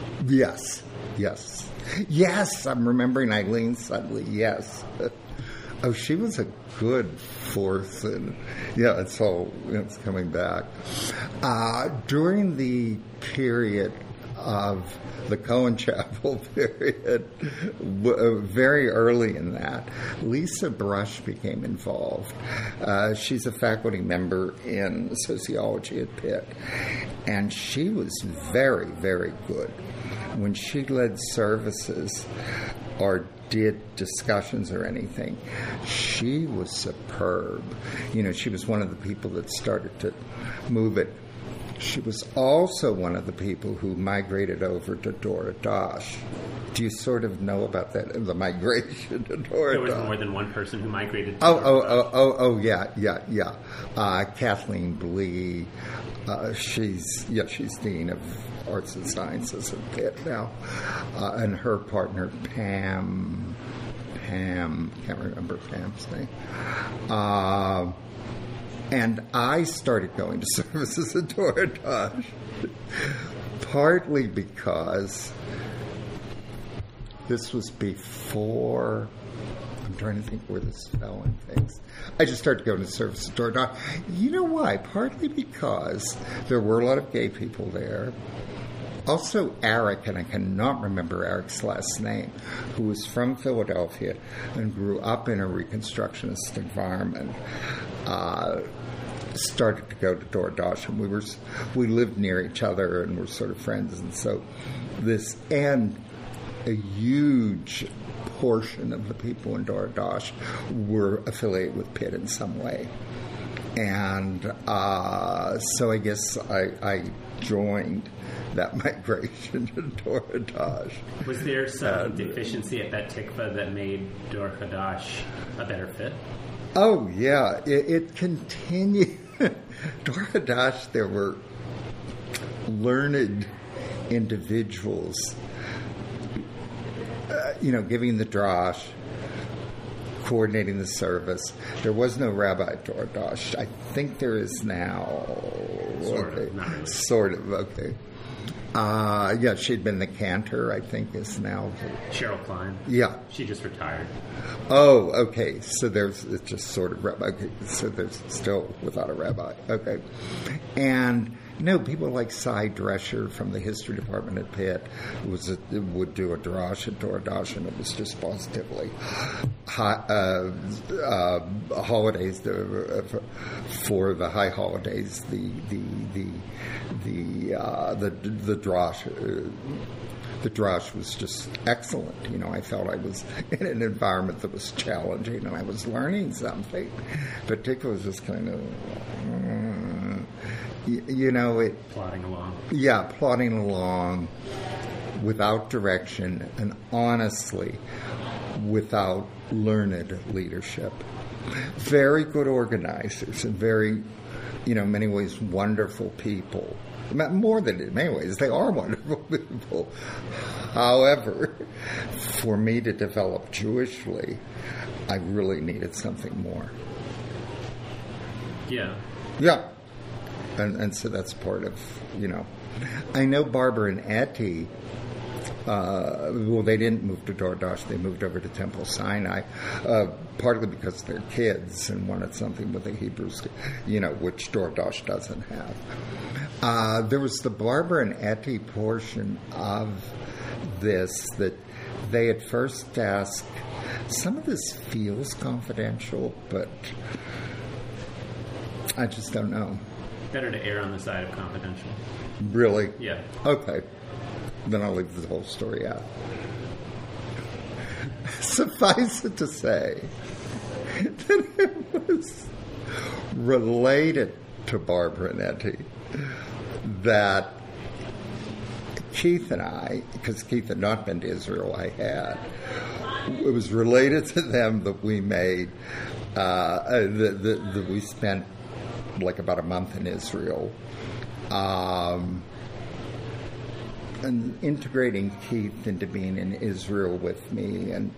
Yes, I'm remembering Eileen suddenly, yes. Oh, she was a good force, and it's coming back. During the period of the Cohen Chapel period, very early in that, Lisa Brush became involved. She's a faculty member in sociology at Pitt, and she was very, very good. When she led services or did discussions or anything, she was superb. She was one of the people that started to move it She was also one of the people who migrated over to Dora Dosh. Do you sort of know about that, the migration to Dora There was Dosh? more than one person who migrated. Yeah. Kathleen Blee, she's Dean of Arts and Sciences at Pitt now, and her partner Pam, can't remember Pam's name. And I started going to services at Dora Dosh, partly because this was before, I'm trying to think where this fell in things. I just started going to services at Dora Dosh. You know why? Partly because there were a lot of gay people there. Also, Eric, and I cannot remember Eric's last name, who was from Philadelphia and grew up in a Reconstructionist environment, started to go to Dora Dosh, and we lived near each other and were sort of friends, and so a huge portion of the people in Dora Dosh were affiliated with Pitt in some way. And so I guess I joined that migration to Dora Dosh. Was there some deficiency at Bet Tikva that made Dora Dosh a better fit? Oh, yeah. It continued. Dora Dosh, there were learned individuals, giving the drosh, coordinating the service. There was no rabbi at Dora Dosh. I think there is now. Sort of, not really. Sort of, okay. She'd been the cantor, I think, is now. Cheryl Klein. Yeah. She just retired. Oh, okay. So it's just sort of rabbi. Okay. So there's still without a rabbi. Okay. And people like Cy Drescher from the history department at Pitt would do a drash at Dora Dosh, and it was just positively holidays for the high holidays. The drash was just excellent. I felt I was in an environment that was challenging, and I was learning something. But Tikva was just kind of. Plodding along. Yeah, plodding along without direction and honestly without learned leadership. Very good organizers and very, in many ways, wonderful people. More than in many ways, they are wonderful people. However, for me to develop Jewishly, I really needed something more. Yeah. Yeah. And so that's part of, I know Barbara and Etty, they didn't move to Dora Dosh, they moved over to Temple Sinai, partly because they're kids and wanted something with the Hebrews, which Dora Dosh doesn't have. There was the Barbara and Etty portion of this that they at first asked, some of this feels confidential, but I just don't know. Better to err on the side of confidential. Really? Yeah. Okay. Then I'll leave the whole story out. Suffice it to say that it was related to Barbara and Etty that Keith and I, because Keith had not been to Israel, I had. It was related to them that we made, that we spent like about a month in Israel, and integrating Keith into being in Israel with me, and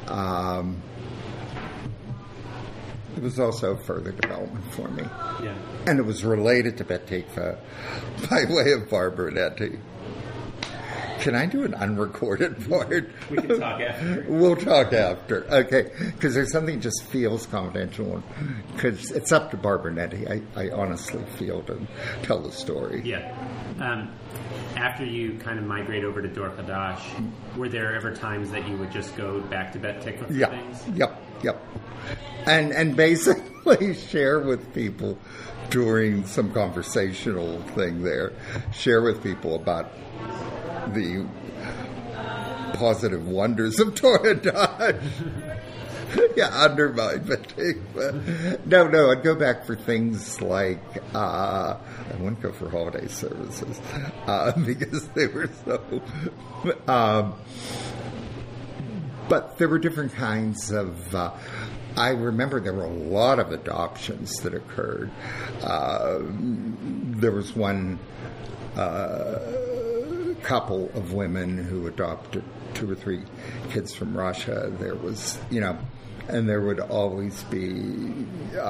it was also further development for me. Yeah. And it was related to Bet Tikva by way of Barbara and Etty. Can I do an unrecorded part? We can talk after. We'll talk after. Okay. Because there's something just feels confidential. Because it's up to Barbara and Etty, I honestly feel, to tell the story. Yeah. After you kind of migrate over to Dora Dosh, were there ever times that you would just go back to Bet Tikva for things? Yep. And basically share with people during some conversational thing there, share with people about the positive wonders of Dora Dosh. Yeah, undermined Batikva. No, I'd go back for things like, I wouldn't go for holiday services, because they were so, but there were different kinds of, I remember there were a lot of adoptions that occurred. There was one couple of women who adopted 2 or 3 kids from Russia. There was, and there would always be,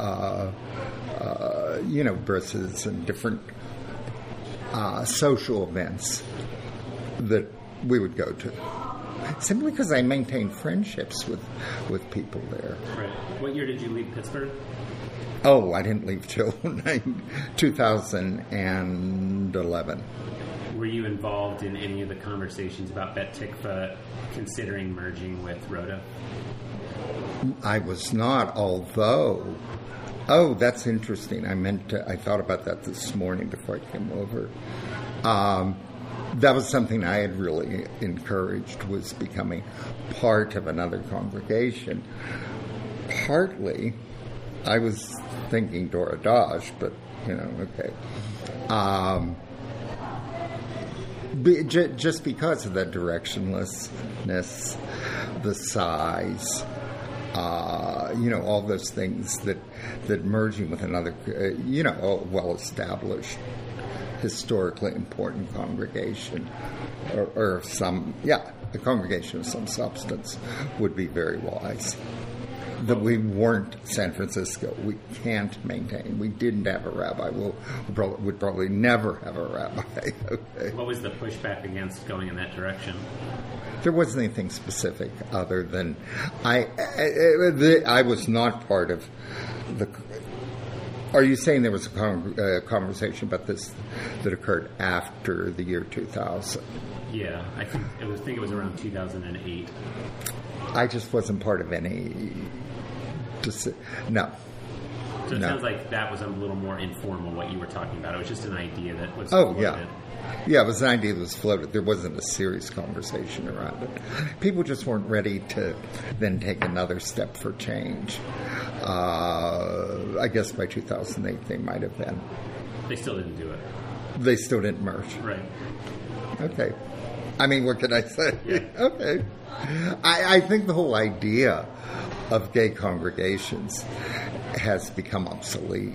brisses and different social events that we would go to. Simply because I maintained friendships with people there. Right. What year did you leave Pittsburgh? Oh, I didn't leave till 2011. Were you involved in any of the conversations about Bet Tikva considering merging with Rhoda? I was not, although... Oh, that's interesting. I thought about that this morning before I came over. That was something I had really encouraged, was becoming part of another congregation. Partly, I was thinking Dora Dosh, but, okay. Just because of the directionlessness, the size, all those things that merging with another, well-established, historically important congregation, or a congregation of some substance would be very wise. That we weren't San Francisco. We can't maintain. We didn't have a rabbi. Would probably never have a rabbi. Okay. What was the pushback against going in that direction? There wasn't anything specific other than I was not part of the. Are you saying there was a conversation about this that occurred after the year 2000? Yeah, I think it was around 2008. I just wasn't part of any. No. So it sounds like that was a little more informal, what you were talking about. It was just an idea that was floated. Yeah, it was an idea that was floated. There wasn't a serious conversation around it. People just weren't ready to then take another step for change. I guess by 2008 they might have been. They still didn't do it. They still didn't merge. Right. Okay. I mean, what can I say? Yeah. Okay. I think the whole idea of gay congregations has become obsolete.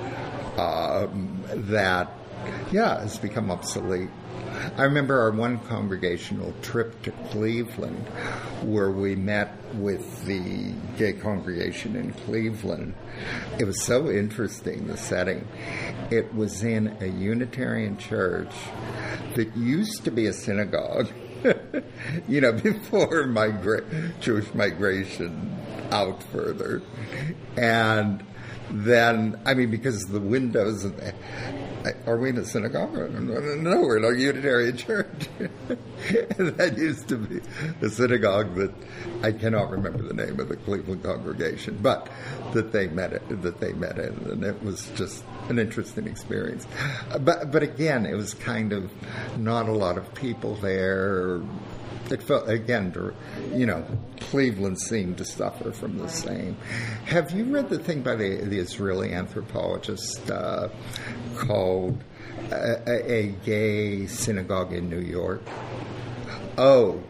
Has become obsolete. I remember our one congregational trip to Cleveland where we met with the gay congregation in Cleveland. It was so interesting, the setting. It was in a Unitarian church that used to be a synagogue, before Jewish migration out further. And then, because the windows... Are we in a synagogue? No, we're in a Unitarian church. And that used to be a synagogue that I cannot remember the name of the Cleveland congregation, but that they met in, and it was just an interesting experience. But again, it was kind of not a lot of people there. It felt, again, Cleveland seemed to suffer from the same. Have you read the thing by the Israeli anthropologist called A Gay Synagogue in New York? Oh.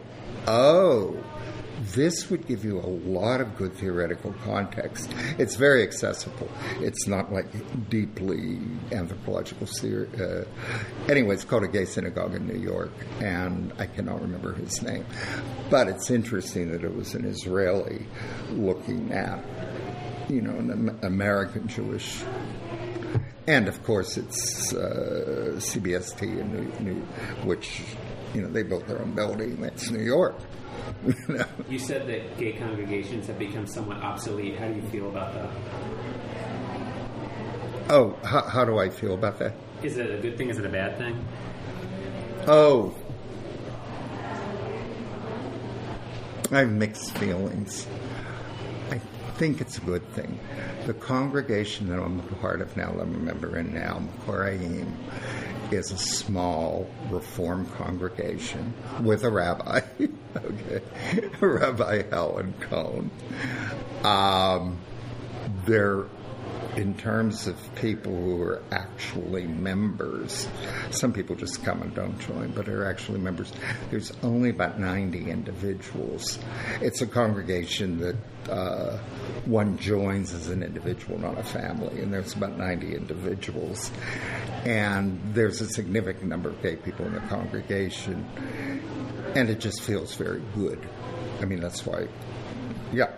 This would give you a lot of good theoretical context. It's very accessible. It's not like deeply anthropological. Anyway, it's called A Gay Synagogue in New York, and I cannot remember his name. But it's interesting that it was an Israeli looking at, an American Jewish. And, of course, it's CBST in which, they built their own building. That's New York. You said that gay congregations have become somewhat obsolete. How do you feel about that? Oh, how do I feel about that? Is it a good thing? Is it a bad thing? Oh. I have mixed feelings. I think it's a good thing. The congregation that I'm a part of now, I'm a member in now, Makoraim, is a small Reform congregation with a rabbi, Rabbi Helen Cohn. There, in terms of people who are actually members, some people just come and don't join, but are actually members, there's only about 90 individuals. It's a congregation that one joins as an individual, not a family, and there's about 90 individuals. And there's a significant number of gay people in the congregation, and it just feels very good. I mean, that's why, yeah.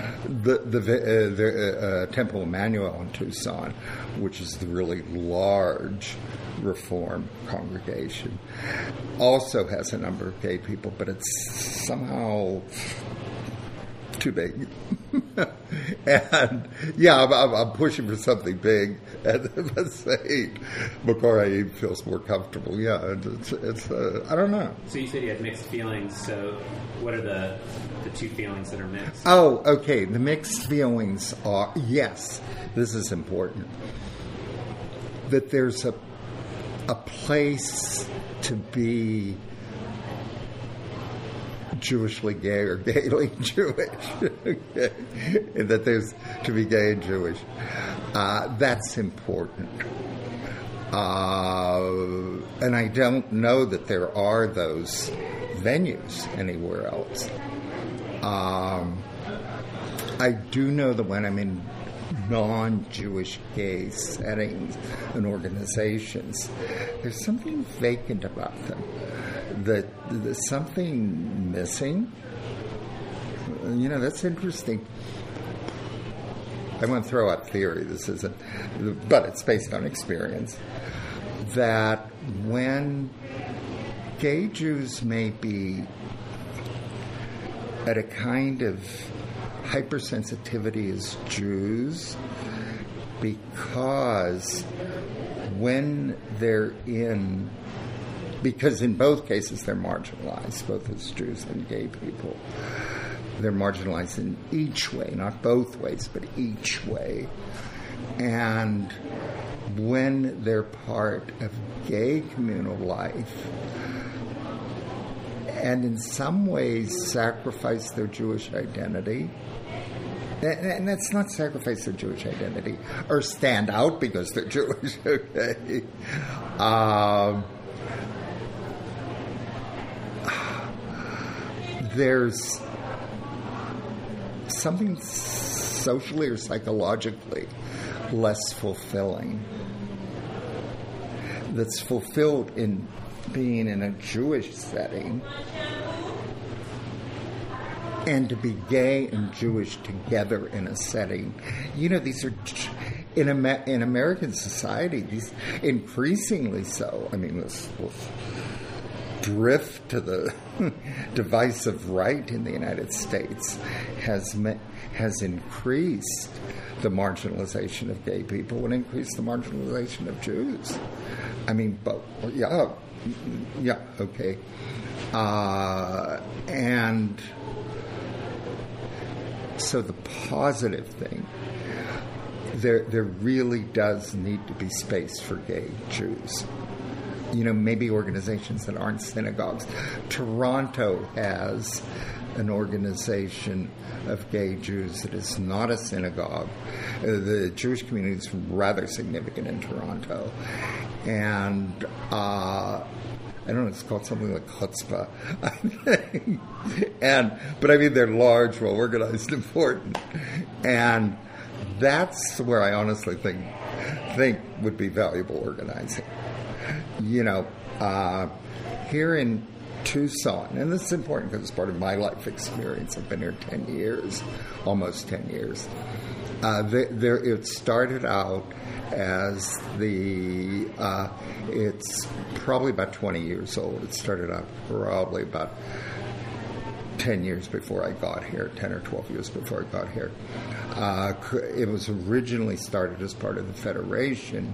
The Temple Emmanuel in Tucson, which is the really large Reform congregation, also has a number of gay people, but it's somehow too big. And yeah, I'm pushing for something big, and let's say Makor feels more comfortable. Yeah, it's I don't know. So you said you had mixed feelings. So what are the two feelings that are mixed? Oh, okay. The mixed feelings are, yes, this is important, that there's a place to be Jewishly gay or gaily Jewish, okay? And that there's to be gay and Jewish. That's important. And I don't know that there are those venues anywhere else. I do know that when I'm in non-Jewish gay settings and organizations, there's something vacant about them. That there's something missing. You know, that's interesting. I want to throw out theory. This isn't, but it's based on experience. That when gay Jews may be at a kind of hypersensitivity as Jews, because when they're because in both cases they're marginalized, both as Jews and gay people. They're marginalized in each way, not both ways, but each way. And when they're part of gay communal life, and in some ways sacrifice their Jewish identity, and that's not sacrifice their Jewish identity, or stand out because they're Jewish, okay? There's something socially or psychologically less fulfilling that's fulfilled in being in a Jewish setting, and to be gay and Jewish together in a setting. You know, these are, in American society, these increasingly so. I mean, this drift to the divisive right in the United States has increased the marginalization of gay people and increased the marginalization of Jews. I mean, but yeah, okay. And so the positive thing, there really does need to be space for gay Jews. You know, maybe organizations that aren't synagogues. Toronto has an organization of gay Jews that is not a synagogue. The Jewish community is rather significant in Toronto. And I don't know, it's called something like chutzpah, I think. But I mean, they're large, well organized, important. And that's where I honestly think would be valuable organizing. You know, here in Tucson, and this is important because it's part of my life experience. I've been here 10 years, almost 10 years. It started out as it's probably about 20 years old. It started out probably about 10 years before I got here, 10 or 12 years before I got here. It was originally started as part of the Federation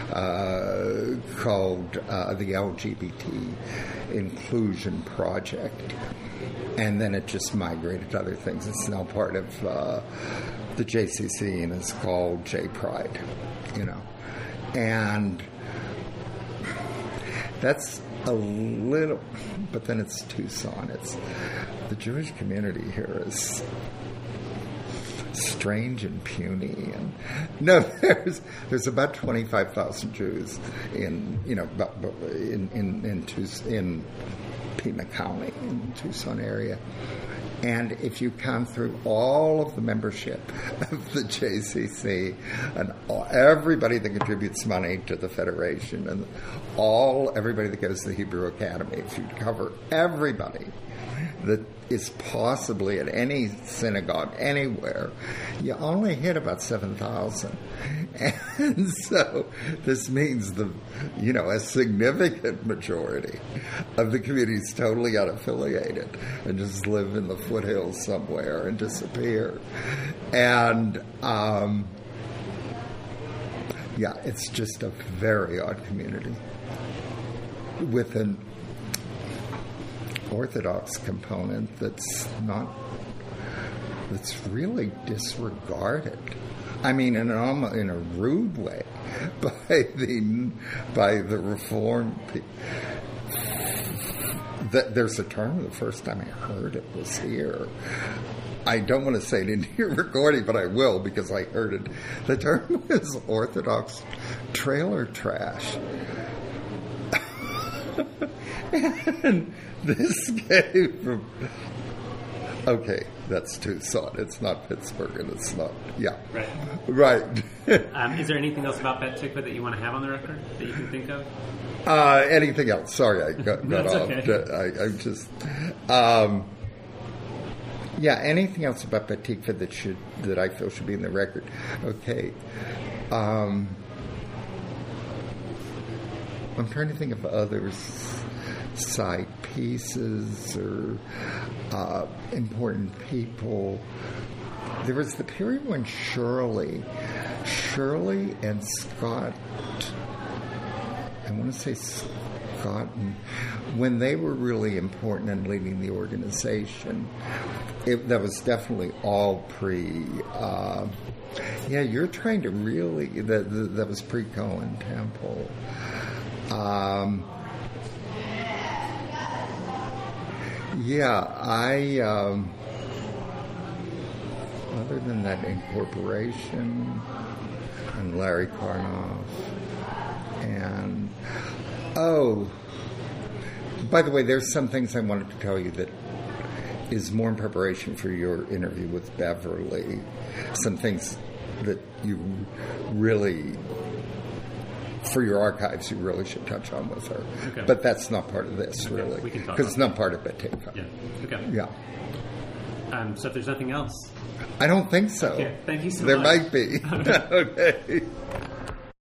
called the LGBT Inclusion Project. And then it just migrated to other things. It's now part of the JCC and it's called J-Pride, you know. And that's a little, but then it's Tucson. It's the Jewish community here is strange and puny. And no, there's about 25,000 Jews in Pima County, in Tucson area. And if you count through all of the membership of the JCC and everybody that contributes money to the Federation and everybody that goes to the Hebrew Academy, if you cover everybody that is possibly at any synagogue anywhere, you only hit about 7,000. And so this means a significant majority of the community is totally unaffiliated and just live in the foothills somewhere and disappear. And it's just a very odd community with an Orthodox component that's really disregarded. I mean, in a rude way by the Reform people. There's a term, the first time I heard it was here. I don't want to say it into your recording, but I will because I heard it. The term was Orthodox trailer trash. And this came from... Okay, that's Tucson. It's not Pittsburgh, and it's not... Yeah. Right. Is there anything else about Bet Tikva that you want to have on the record that you can think of? Anything else? Sorry, I got off. Okay. I just... anything else about Bet Tikva that I feel should be in the record? Okay. I'm trying to think of others... side pieces or important people. There was the period when Shirley and Scott, I want to say Scott, when they were really important in leading the organization, that was definitely all you're trying to really, that was pre-Cohen Temple. Other than that, Incorporation and Larry Karnoff. And, by the way, there's some things I wanted to tell you that is more in preparation for your interview with Beverly. Some things that you really... for your archives, you really should touch on with her. Okay. But that's not part of this, really. We can talk because it's not part of Bet Tikva. Yeah. Okay. Yeah. So if there's nothing else... I don't think so. Okay. Thank you so much. There much. might be. Okay.